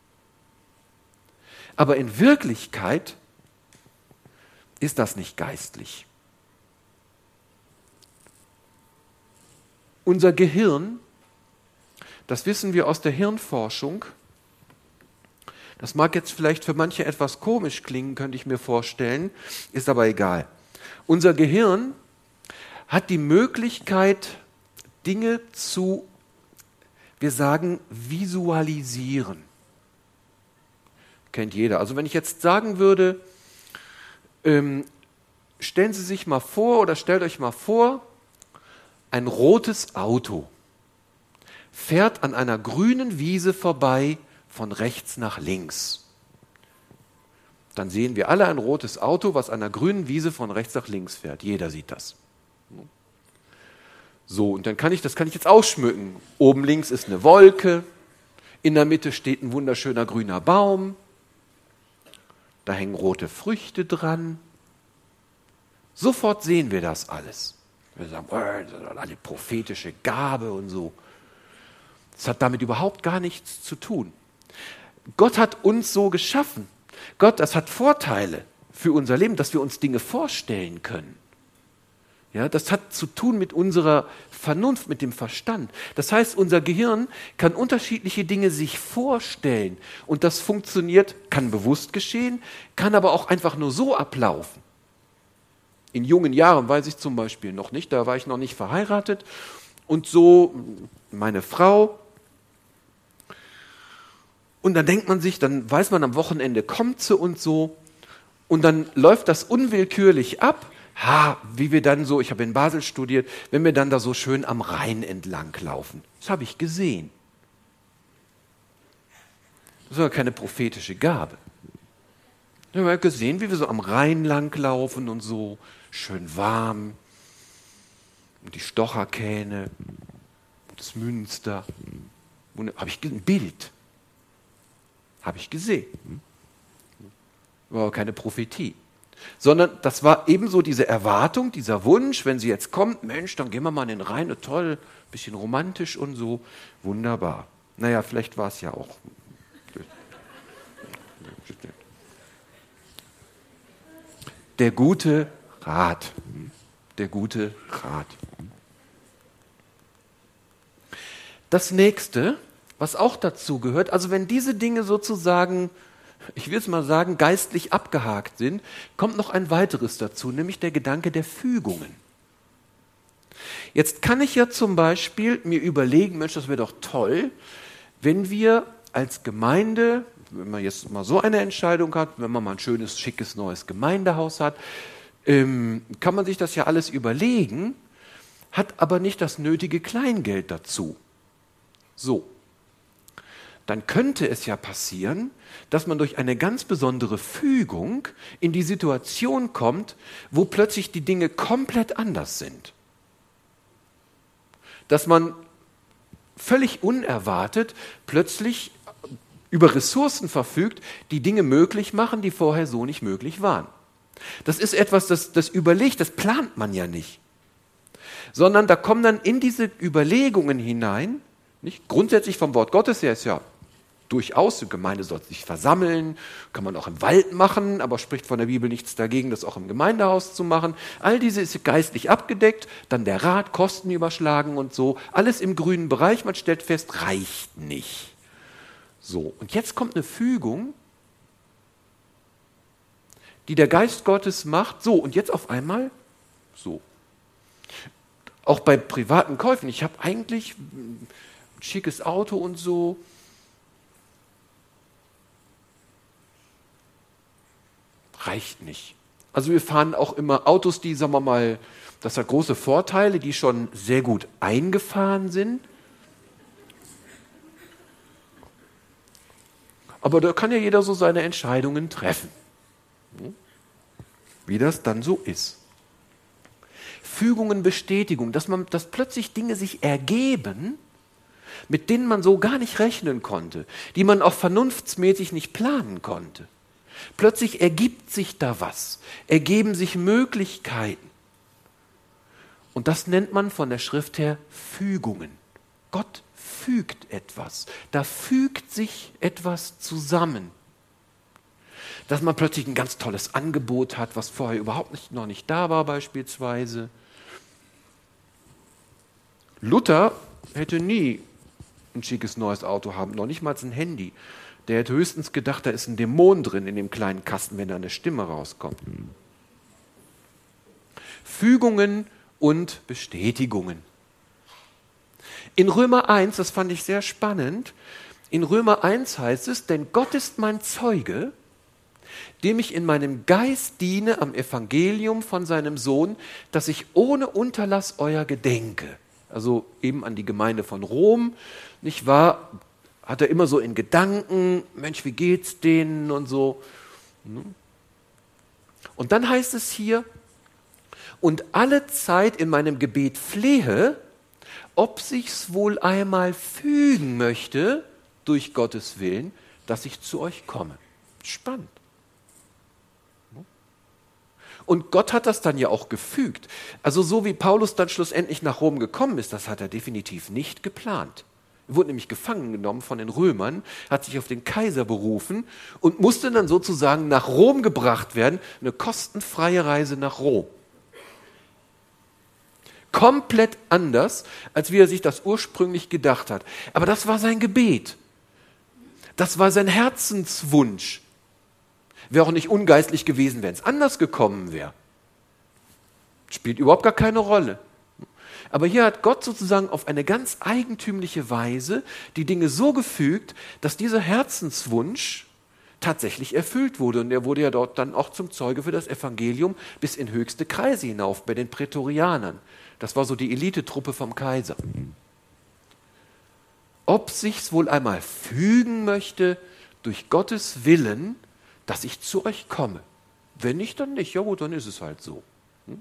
aber in Wirklichkeit ist das nicht geistlich. Unser Gehirn, das wissen wir aus der Hirnforschung, das mag jetzt vielleicht für manche etwas komisch klingen, könnte ich mir vorstellen, ist aber egal. Unser Gehirn hat die Möglichkeit, Dinge zu, wir sagen, visualisieren. Kennt jeder. Also wenn ich jetzt sagen würde, ähm, stellen Sie sich mal vor oder stellt euch mal vor, ein rotes Auto fährt an einer grünen Wiese vorbei von rechts nach links. Dann sehen wir alle ein rotes Auto, was an einer grünen Wiese von rechts nach links fährt. Jeder sieht das. So, und dann kann ich, das kann ich jetzt ausschmücken. Oben links ist eine Wolke, in der Mitte steht ein wunderschöner grüner Baum, da hängen rote Früchte dran. Sofort sehen wir das alles. Wir sagen, oh, das ist eine prophetische Gabe und so. Das hat damit überhaupt gar nichts zu tun. Gott hat uns so geschaffen. Gott, das hat Vorteile für unser Leben, dass wir uns Dinge vorstellen können. Ja, das hat zu tun mit unserer Vernunft, mit dem Verstand. Das heißt, unser Gehirn kann unterschiedliche Dinge sich vorstellen. Und das funktioniert, kann bewusst geschehen, kann aber auch einfach nur so ablaufen. In jungen Jahren weiß ich zum Beispiel noch nicht, da war ich noch nicht verheiratet. Und so meine Frau. Und dann denkt man sich, dann weiß man, am Wochenende kommt sie und so. Und dann läuft das unwillkürlich ab. Ha, wie wir dann so, ich habe in Basel studiert, wenn wir dann da so schön am Rhein entlang laufen. Das habe ich gesehen. Das ist aber keine prophetische Gabe. Ich habe gesehen, wie wir so am Rhein lang laufen und so, schön warm. Und die Stocherkähne, das Münster. Habe ich ein Bild. Habe ich gesehen. War aber keine Prophetie. Sondern das war ebenso diese Erwartung, dieser Wunsch, wenn sie jetzt kommt, Mensch, dann gehen wir mal in den Rhein, toll, bisschen romantisch und so, wunderbar. Naja, vielleicht war es ja auch. Der gute Rat. Der gute Rat. Das nächste, was auch dazu gehört, also wenn diese Dinge sozusagen, ich will es mal sagen, geistlich abgehakt sind, kommt noch ein weiteres dazu, nämlich der Gedanke der Fügungen. Jetzt kann ich ja zum Beispiel mir überlegen, Mensch, das wäre doch toll, wenn wir als Gemeinde, wenn man jetzt mal so eine Entscheidung hat, wenn man mal ein schönes, schickes, neues Gemeindehaus hat, ähm, kann man sich das ja alles überlegen, hat aber nicht das nötige Kleingeld dazu. So. Dann könnte es ja passieren, dass man durch eine ganz besondere Fügung in die Situation kommt, wo plötzlich die Dinge komplett anders sind. Dass man völlig unerwartet plötzlich über Ressourcen verfügt, die Dinge möglich machen, die vorher so nicht möglich waren. Das ist etwas, das, das überlegt, das plant man ja nicht. Sondern da kommen dann in diese Überlegungen hinein, nicht? Grundsätzlich vom Wort Gottes her ist ja durchaus, die Gemeinde soll sich versammeln, kann man auch im Wald machen, aber spricht von der Bibel nichts dagegen, das auch im Gemeindehaus zu machen. All diese ist geistlich abgedeckt, dann der Rat, Kosten überschlagen und so, alles im grünen Bereich, man stellt fest, reicht nicht. So, und jetzt kommt eine Fügung, die der Geist Gottes macht, so, und jetzt auf einmal so. Auch bei privaten Käufen, ich habe eigentlich ein schickes Auto und so, reicht nicht. Also wir fahren auch immer Autos, die, sagen wir mal, das hat große Vorteile, die schon sehr gut eingefahren sind. Aber da kann ja jeder so seine Entscheidungen treffen. Wie das dann so ist. Fügungen, Bestätigung, dass man, dass plötzlich Dinge sich ergeben, mit denen man so gar nicht rechnen konnte, die man auch vernunftsmäßig nicht planen konnte. Plötzlich ergibt sich da was, ergeben sich Möglichkeiten. Und das nennt man von der Schrift her Fügungen. Gott fügt etwas, da fügt sich etwas zusammen. Dass man plötzlich ein ganz tolles Angebot hat, was vorher überhaupt nicht, noch nicht da war beispielsweise. Luther hätte nie ein schickes neues Auto haben, noch nicht mal ein Handy. Der hätte höchstens gedacht, da ist ein Dämon drin in dem kleinen Kasten, wenn da eine Stimme rauskommt. Fügungen und Bestätigungen. In Römer eins, das fand ich sehr spannend, in Römer eins heißt es, denn Gott ist mein Zeuge, dem ich in meinem Geist diene am Evangelium von seinem Sohn, dass ich ohne Unterlass euer gedenke. Also eben an die Gemeinde von Rom, nicht wahr? Hat er immer so in Gedanken, Mensch, wie geht's denen und so. Und dann heißt es hier, und alle Zeit in meinem Gebet flehe, ob sich's wohl einmal fügen möchte, durch Gottes Willen, dass ich zu euch komme. Spannend. Und Gott hat das dann ja auch gefügt. Also so wie Paulus dann schlussendlich nach Rom gekommen ist, das hat er definitiv nicht geplant. Er wurde nämlich gefangen genommen von den Römern, hat sich auf den Kaiser berufen und musste dann sozusagen nach Rom gebracht werden, eine kostenfreie Reise nach Rom. Komplett anders, als wie er sich das ursprünglich gedacht hat. Aber das war sein Gebet. Das war sein Herzenswunsch. Wäre auch nicht ungeistlich gewesen, wenn es anders gekommen wäre. Spielt überhaupt gar keine Rolle. Aber hier hat Gott sozusagen auf eine ganz eigentümliche Weise die Dinge so gefügt, dass dieser Herzenswunsch tatsächlich erfüllt wurde. Und er wurde ja dort dann auch zum Zeuge für das Evangelium bis in höchste Kreise hinauf, bei den Prätorianern. Das war so die Elitetruppe vom Kaiser. Ob sich's wohl einmal fügen möchte, durch Gottes Willen, dass ich zu euch komme. Wenn nicht, dann nicht. Ja gut, dann ist es halt so. Hm?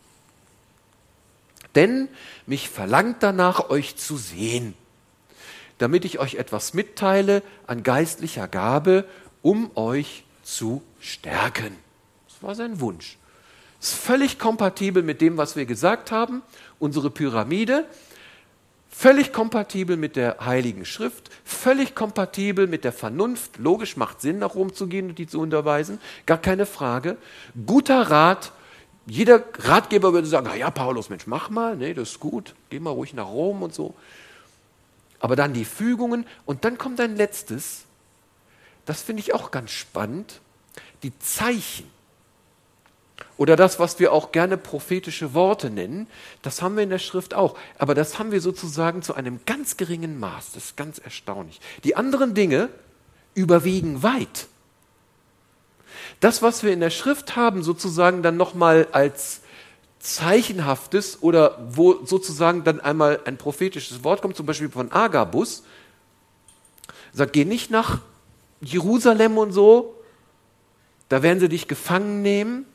Denn mich verlangt danach, euch zu sehen, damit ich euch etwas mitteile an geistlicher Gabe, um euch zu stärken. Das war sein Wunsch. Ist völlig kompatibel mit dem, was wir gesagt haben. Unsere Pyramide, völlig kompatibel mit der Heiligen Schrift, völlig kompatibel mit der Vernunft. Logisch, macht Sinn, nach Rom zu gehen und die zu unterweisen, gar keine Frage. Guter Rat, jeder Ratgeber würde sagen, ja Paulus, Mensch, mach mal, nee, das ist gut, geh mal ruhig nach Rom und so. Aber dann die Fügungen und dann kommt ein letztes, das finde ich auch ganz spannend, die Zeichen. Oder das, was wir auch gerne prophetische Worte nennen, das haben wir in der Schrift auch. Aber das haben wir sozusagen zu einem ganz geringen Maß. Das ist ganz erstaunlich. Die anderen Dinge überwiegen weit. Das, was wir in der Schrift haben, sozusagen dann nochmal als Zeichenhaftes oder wo sozusagen dann einmal ein prophetisches Wort kommt, zum Beispiel von Agabus, sagt, geh nicht nach Jerusalem und so, da werden sie dich gefangen nehmen.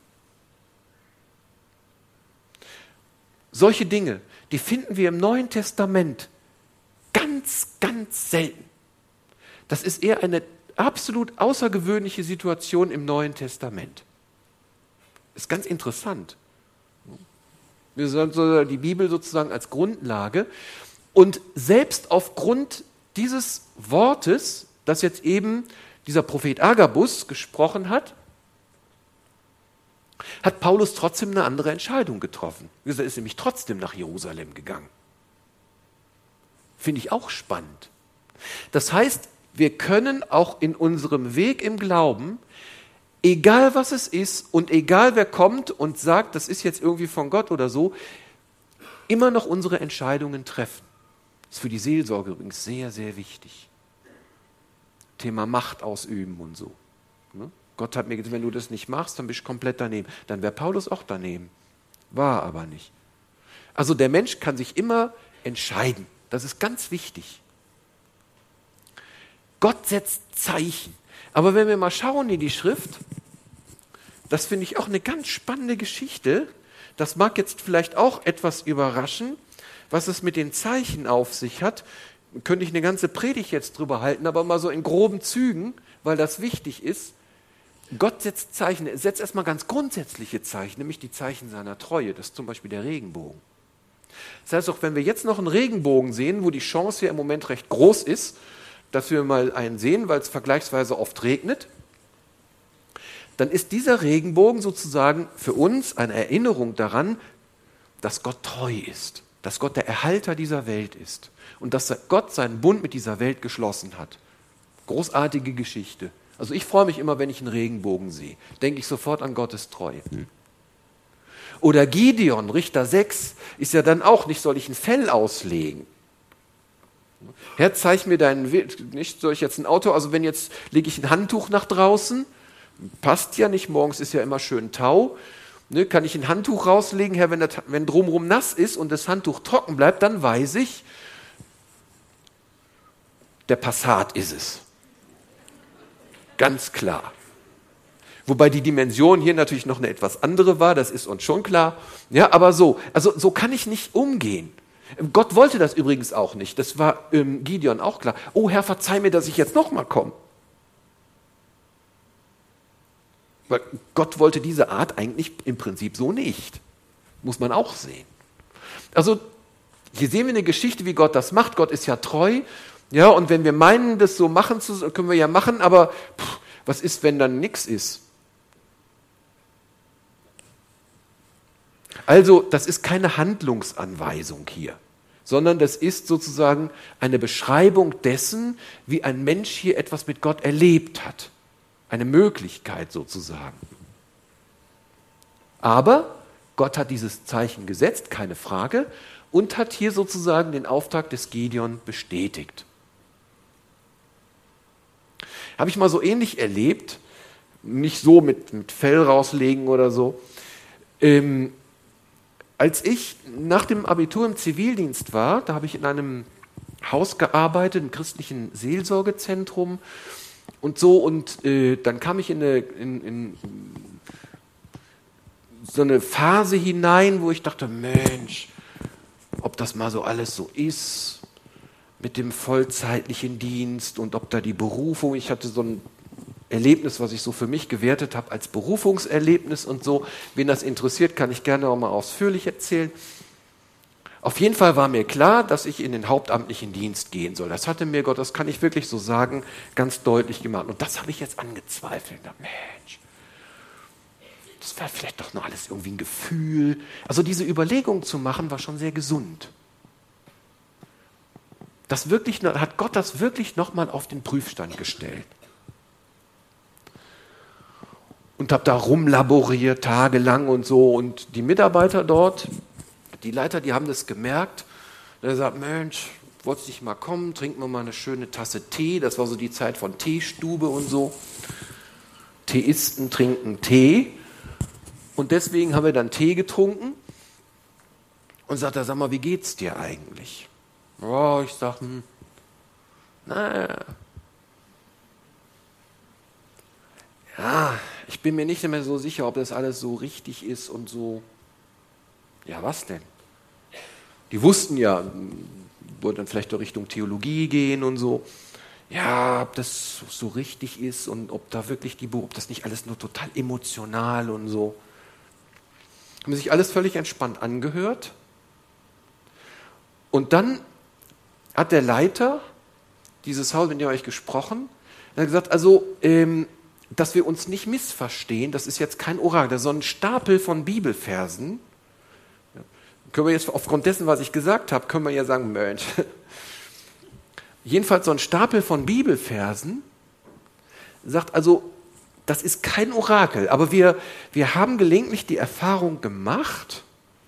Solche Dinge, die finden wir im Neuen Testament ganz, ganz selten. Das ist eher eine absolut außergewöhnliche Situation im Neuen Testament. Ist ganz interessant. Wir sollen die Bibel sozusagen als Grundlage und selbst aufgrund dieses Wortes, dass jetzt eben dieser Prophet Agabus gesprochen hat, hat Paulus trotzdem eine andere Entscheidung getroffen. Er ist nämlich trotzdem nach Jerusalem gegangen. Finde ich auch spannend. Das heißt, wir können auch in unserem Weg im Glauben, egal was es ist und egal wer kommt und sagt, das ist jetzt irgendwie von Gott oder so, immer noch unsere Entscheidungen treffen. Das ist für die Seelsorge übrigens sehr, sehr wichtig. Thema Macht ausüben und so. Ne? Gott hat mir gesagt, wenn du das nicht machst, dann bist du komplett daneben. Dann wäre Paulus auch daneben. War aber nicht. Also der Mensch kann sich immer entscheiden. Das ist ganz wichtig. Gott setzt Zeichen. Aber wenn wir mal schauen in die Schrift, das finde ich auch eine ganz spannende Geschichte. Das mag jetzt vielleicht auch etwas überraschen, was es mit den Zeichen auf sich hat. Könnte ich eine ganze Predigt jetzt drüber halten, aber mal so in groben Zügen, weil das wichtig ist. Gott setzt Zeichen, er setzt erstmal ganz grundsätzliche Zeichen, nämlich die Zeichen seiner Treue. Das ist zum Beispiel der Regenbogen. Das heißt auch, wenn wir jetzt noch einen Regenbogen sehen, wo die Chance ja im Moment recht groß ist, dass wir mal einen sehen, weil es vergleichsweise oft regnet, dann ist dieser Regenbogen sozusagen für uns eine Erinnerung daran, dass Gott treu ist, dass Gott der Erhalter dieser Welt ist und dass Gott seinen Bund mit dieser Welt geschlossen hat. Großartige Geschichte. Also ich freue mich immer, wenn ich einen Regenbogen sehe, denke ich sofort an Gottes Treue. Oder Gideon, Richter sechs, ist ja dann auch nicht, soll ich ein Fell auslegen? Herr, zeig mir deinen Weg, nicht, soll ich jetzt ein Auto, also wenn jetzt lege ich ein Handtuch nach draußen, passt ja nicht, morgens ist ja immer schön Tau, ne, kann ich ein Handtuch rauslegen, Herr, wenn, das, wenn drumherum nass ist und das Handtuch trocken bleibt, dann weiß ich, der Passat ist es. Ganz klar. Wobei die Dimension hier natürlich noch eine etwas andere war, das ist uns schon klar. Ja, aber so, also so kann ich nicht umgehen. Gott wollte das übrigens auch nicht. Das war ähm, Gideon auch klar. Oh Herr, verzeih mir, dass ich jetzt nochmal komme. Weil Gott wollte diese Art eigentlich im Prinzip so nicht. Muss man auch sehen. Also hier sehen wir eine Geschichte, wie Gott das macht. Gott ist ja treu. Ja, und wenn wir meinen, das so machen zu, können wir ja machen, aber pff, was ist, wenn dann nichts ist? Also, das ist keine Handlungsanweisung hier, sondern das ist sozusagen eine Beschreibung dessen, wie ein Mensch hier etwas mit Gott erlebt hat. Eine Möglichkeit sozusagen. Aber Gott hat dieses Zeichen gesetzt, keine Frage, und hat hier sozusagen den Auftrag des Gideon bestätigt. Habe ich mal so ähnlich erlebt, nicht so mit, mit Fell rauslegen oder so. Ähm, als ich nach dem Abitur im Zivildienst war, da habe ich in einem Haus gearbeitet, im christlichen Seelsorgezentrum und so, und äh, dann kam ich in, eine, in, in so eine Phase hinein, wo ich dachte, Mensch, ob das mal so alles so ist mit dem vollzeitlichen Dienst und ob da die Berufung, ich hatte so ein Erlebnis, was ich so für mich gewertet habe als Berufungserlebnis und so. Wen das interessiert, kann ich gerne auch mal ausführlich erzählen. Auf jeden Fall war mir klar, dass ich in den hauptamtlichen Dienst gehen soll. Das hatte mir Gott, das kann ich wirklich so sagen, ganz deutlich gemacht. Und das habe ich jetzt angezweifelt. Mensch, das war vielleicht doch noch alles irgendwie ein Gefühl. Also diese Überlegung zu machen, war schon sehr gesund. Das wirklich, hat Gott das wirklich nochmal auf den Prüfstand gestellt. Und habe da rumlaboriert, tagelang und so. Und die Mitarbeiter dort, die Leiter, die haben das gemerkt. Der sagt, Mensch, wolltest nicht mal kommen, trinken wir mal eine schöne Tasse Tee. Das war so die Zeit von Teestube und so. Theisten trinken Tee. Und deswegen haben wir dann Tee getrunken. Und sagt er, sag mal, wie geht's dir eigentlich? Oh, ich sag, hm, naja. Ja, ich bin mir nicht mehr so sicher, ob das alles so richtig ist und so. Ja, was denn? Die wussten ja, wollten dann vielleicht in Richtung Theologie gehen und so. Ja, ob das so richtig ist und ob da wirklich die, ob das nicht alles nur total emotional und so. Haben sich alles völlig entspannt angehört. Und dann hat der Leiter dieses Haus, mit dem habe ich gesprochen, Er hat gesagt, also, ähm, dass wir uns nicht missverstehen, das ist jetzt kein Orakel, das ist so ein Stapel von Bibelversen. Ja. Können wir jetzt aufgrund dessen, was ich gesagt habe, können wir ja sagen, Mensch. Jedenfalls so ein Stapel von Bibelversen sagt also, das ist kein Orakel, aber wir, wir haben gelegentlich die Erfahrung gemacht,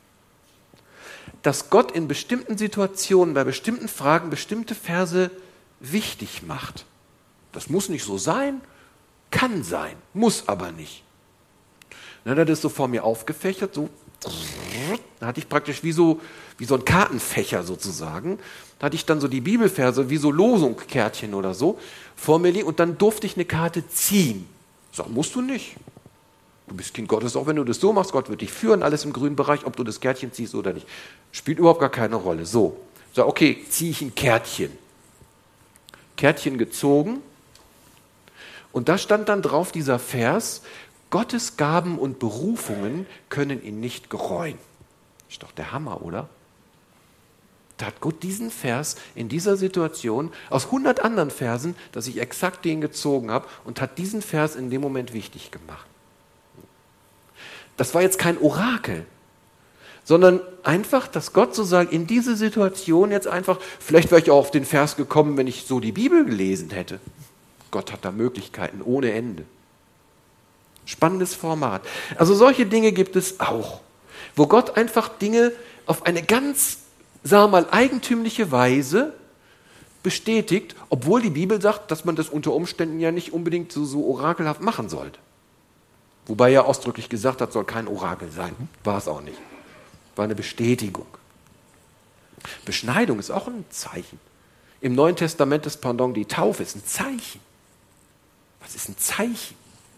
dass Gott in bestimmten Situationen, bei bestimmten Fragen bestimmte Verse wichtig macht. Das muss nicht so sein, kann sein, muss aber nicht. Dann hat er das so vor mir aufgefächert, so, da hatte ich praktisch wie so, wie so ein Kartenfächer sozusagen, da hatte ich dann so die Bibelverse, wie so Losungkärtchen oder so, vor mir liegen und dann durfte ich eine Karte ziehen. So, musst du nicht. Du bist Kind Gottes, auch wenn du das so machst, Gott wird dich führen, alles im grünen Bereich, ob du das Kärtchen ziehst oder nicht. Spielt überhaupt gar keine Rolle. So, so okay, ziehe ich ein Kärtchen. Kärtchen gezogen und da stand dann drauf dieser Vers, Gottes Gaben und Berufungen können ihn nicht gereuen. Ist doch der Hammer, oder? Da hat Gott diesen Vers in dieser Situation aus hundert anderen Versen, dass ich exakt den gezogen habe und hat diesen Vers in dem Moment wichtig gemacht. Das war jetzt kein Orakel, sondern einfach, dass Gott sozusagen in diese Situation jetzt einfach, vielleicht wäre ich auch auf den Vers gekommen, wenn ich so die Bibel gelesen hätte. Gott hat da Möglichkeiten ohne Ende. Spannendes Format. Also solche Dinge gibt es auch, wo Gott einfach Dinge auf eine ganz, sagen wir mal, eigentümliche Weise bestätigt, obwohl die Bibel sagt, dass man das unter Umständen ja nicht unbedingt so, so orakelhaft machen sollte. Wobei er ausdrücklich gesagt hat, soll kein Orakel sein. War es auch nicht. War eine Bestätigung. Beschneidung ist auch ein Zeichen. Im Neuen Testament das Pendant, die Taufe, ist ein Zeichen. Was ist ein Zeichen?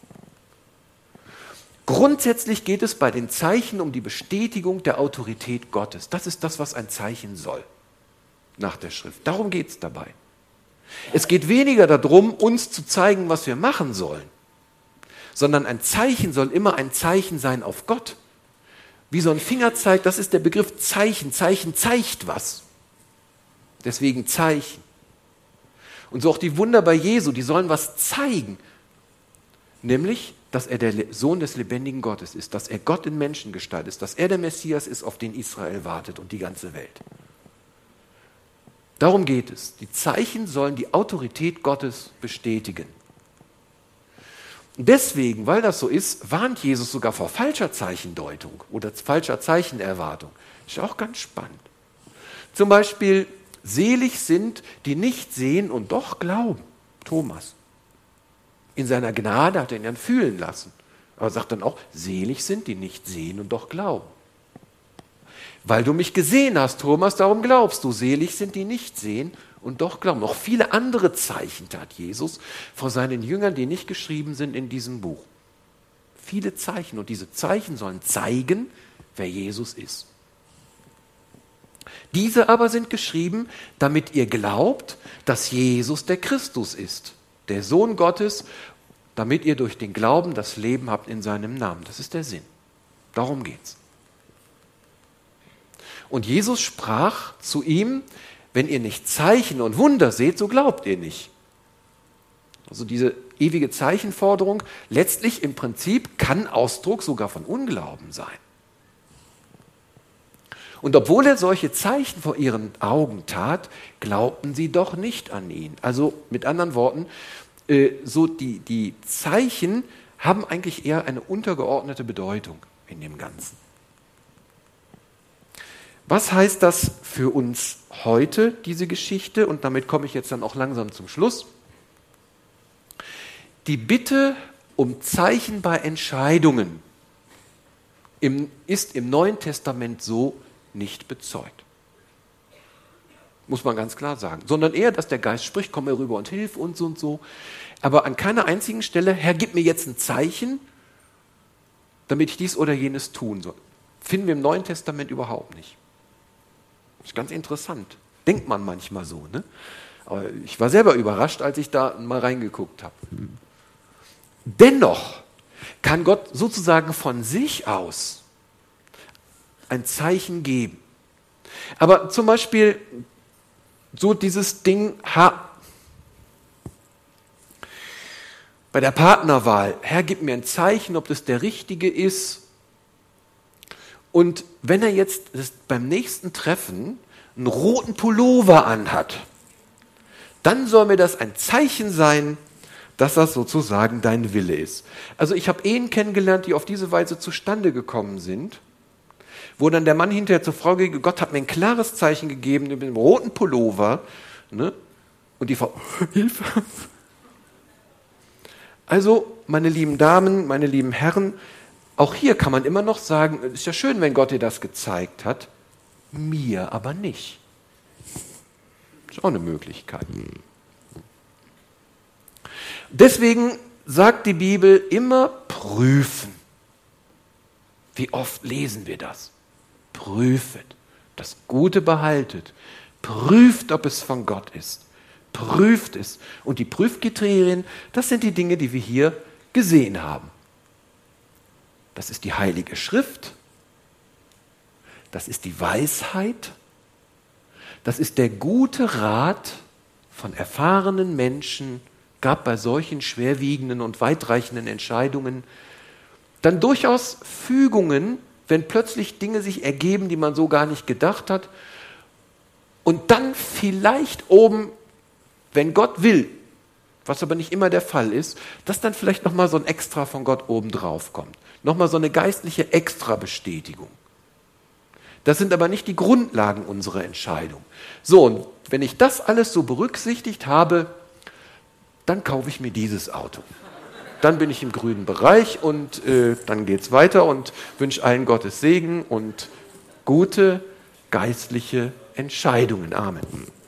Grundsätzlich geht es bei den Zeichen um die Bestätigung der Autorität Gottes. Das ist das, was ein Zeichen soll, nach der Schrift. Darum geht es dabei. Es geht weniger darum, uns zu zeigen, was wir machen sollen, sondern ein Zeichen soll immer ein Zeichen sein auf Gott. Wie so ein Fingerzeig, das ist der Begriff Zeichen. Zeichen zeigt was. Deswegen Zeichen. Und so auch die Wunder bei Jesu, die sollen was zeigen. Nämlich, dass er der Sohn des lebendigen Gottes ist, dass er Gott in Menschengestalt ist, dass er der Messias ist, auf den Israel wartet und die ganze Welt. Darum geht es. Die Zeichen sollen die Autorität Gottes bestätigen. Deswegen, weil das so ist, warnt Jesus sogar vor falscher Zeichendeutung oder falscher Zeichenerwartung. Ist auch ganz spannend. Zum Beispiel, selig sind, die nicht sehen und doch glauben. Thomas. In seiner Gnade hat er ihn dann fühlen lassen. Aber sagt dann auch, selig sind, die nicht sehen und doch glauben. Weil du mich gesehen hast, Thomas, darum glaubst du. Selig sind, die nicht sehen und doch glauben. Noch viele andere Zeichen tat Jesus vor seinen Jüngern, die nicht geschrieben sind in diesem Buch. Viele Zeichen. Und diese Zeichen sollen zeigen, wer Jesus ist. Diese aber sind geschrieben, damit ihr glaubt, dass Jesus der Christus ist, der Sohn Gottes, damit ihr durch den Glauben das Leben habt in seinem Namen. Das ist der Sinn. Darum geht's. Und Jesus sprach zu ihm, wenn ihr nicht Zeichen und Wunder seht, so glaubt ihr nicht. Also diese ewige Zeichenforderung, letztlich im Prinzip kann Ausdruck sogar von Unglauben sein. Und obwohl er solche Zeichen vor ihren Augen tat, glaubten sie doch nicht an ihn. Also mit anderen Worten, äh, so die, die Zeichen haben eigentlich eher eine untergeordnete Bedeutung in dem Ganzen. Was heißt das für uns heute, diese Geschichte? Und damit komme ich jetzt dann auch langsam zum Schluss. Die Bitte um Zeichen bei Entscheidungen im, ist im Neuen Testament so nicht bezeugt. Muss man ganz klar sagen. Sondern eher, dass der Geist spricht, komm mir rüber und hilf uns und so. Aber an keiner einzigen Stelle, Herr, gib mir jetzt ein Zeichen, damit ich dies oder jenes tun soll. Finden wir im Neuen Testament überhaupt nicht. Das ist ganz interessant. Denkt man manchmal so, ne? Aber ich war selber überrascht, als ich da mal reingeguckt habe. Dennoch kann Gott sozusagen von sich aus ein Zeichen geben. Aber zum Beispiel so dieses Ding, ha, Bei der Partnerwahl, Herr, gib mir ein Zeichen, ob das der Richtige ist. Und wenn er jetzt beim nächsten Treffen einen roten Pullover anhat, dann soll mir das ein Zeichen sein, dass das sozusagen dein Wille ist. Also ich habe Ehen kennengelernt, die auf diese Weise zustande gekommen sind, wo dann der Mann hinterher zur Frau geht, Gott hat mir ein klares Zeichen gegeben mit dem roten Pullover, ne? Und die Frau, Hilfe. Also, meine lieben Damen, meine lieben Herren, auch hier kann man immer noch sagen, es ist ja schön, wenn Gott dir das gezeigt hat, mir aber nicht. Ist auch eine Möglichkeit. Deswegen sagt die Bibel immer prüfen. Wie oft lesen wir das? Prüfet, das Gute behaltet, prüft, ob es von Gott ist. Prüft es. Und die Prüfkriterien, das sind die Dinge, die wir hier gesehen haben. Das ist die Heilige Schrift, das ist die Weisheit, das ist der gute Rat von erfahrenen Menschen, gab bei solchen schwerwiegenden und weitreichenden Entscheidungen, dann durchaus Fügungen, wenn plötzlich Dinge sich ergeben, die man so gar nicht gedacht hat, und dann vielleicht oben, wenn Gott will, was aber nicht immer der Fall ist, dass dann vielleicht nochmal so ein Extra von Gott oben drauf kommt. Nochmal so eine geistliche Extrabestätigung. Das sind aber nicht die Grundlagen unserer Entscheidung. So, und wenn ich das alles so berücksichtigt habe, dann kaufe ich mir dieses Auto. Dann bin ich im grünen Bereich und äh, dann geht es weiter und wünsche allen Gottes Segen und gute geistliche Entscheidungen. Amen.